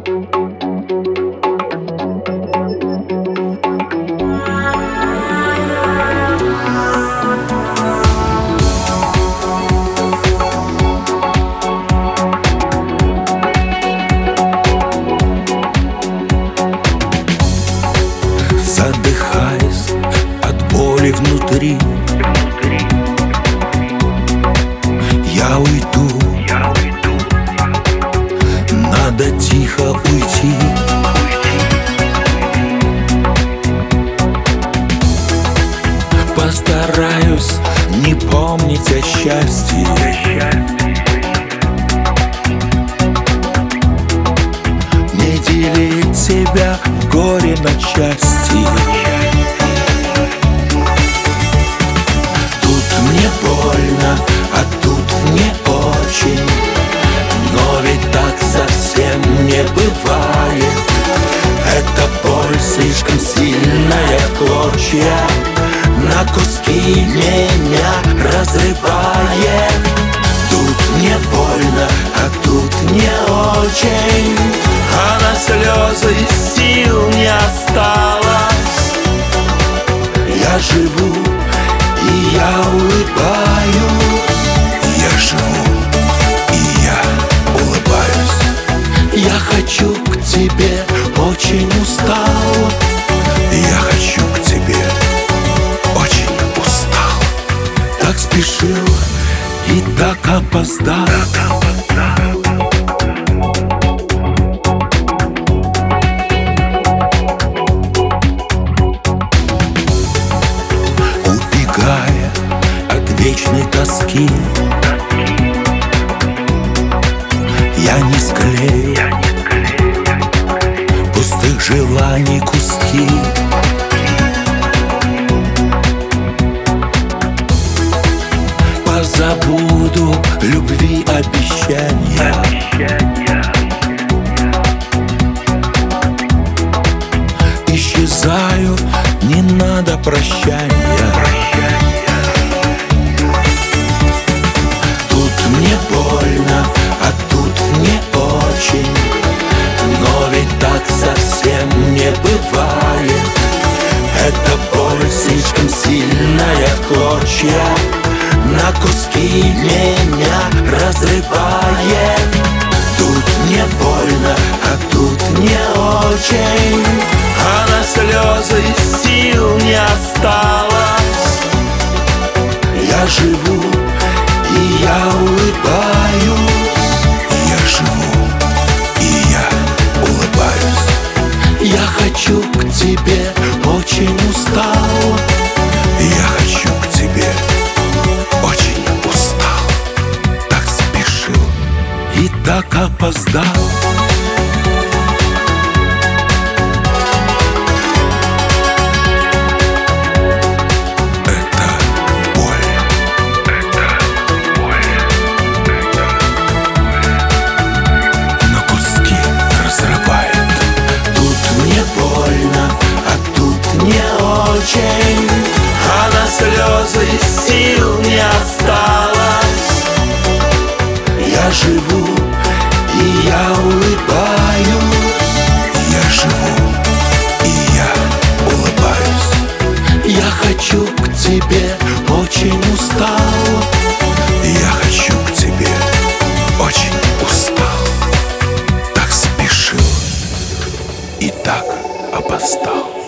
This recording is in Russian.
Задыхаясь от боли внутри, я уйду. Надо тихо уйти. Постараюсь не помнить о счастье, не делить себя в горе на части. Тут мне больно, а тут не очень, но ведь так совсем не бывает. Эта боль слишком сильная, в клочья, на куски меня разрывает. Тут мне больно, а тут не очень, а на слезы сил не осталось. Я живу и я улыбаюсь. Я живу и я улыбаюсь. Я хочу к тебе, очень устал. Я хочу к тебе, очень устал. Так спешил и так опоздал. Убегая от вечной тоски, я не склею пустых желаний куски. Позабуду любви обещания, исчезаю, не надо прощания. Тут мне больно, а тут не очень, но ведь так совсем не бывает. Эта боль слишком сильная, в клочья, на куски меня разрывает. Тут мне больно, а тут не очень, а на слезы сил не осталось. Я живу и я улыбаюсь. Я живу и я улыбаюсь. Я хочу к тебе, очень устал. Я хочу к тебе, очень устал. Так спешил и так опоздал. А на слезы сил не осталось. Я живу и я улыбаюсь. Я живу и я улыбаюсь. Я хочу к тебе, очень устал. Я хочу к тебе, очень устал. Так спешил и так опоздал.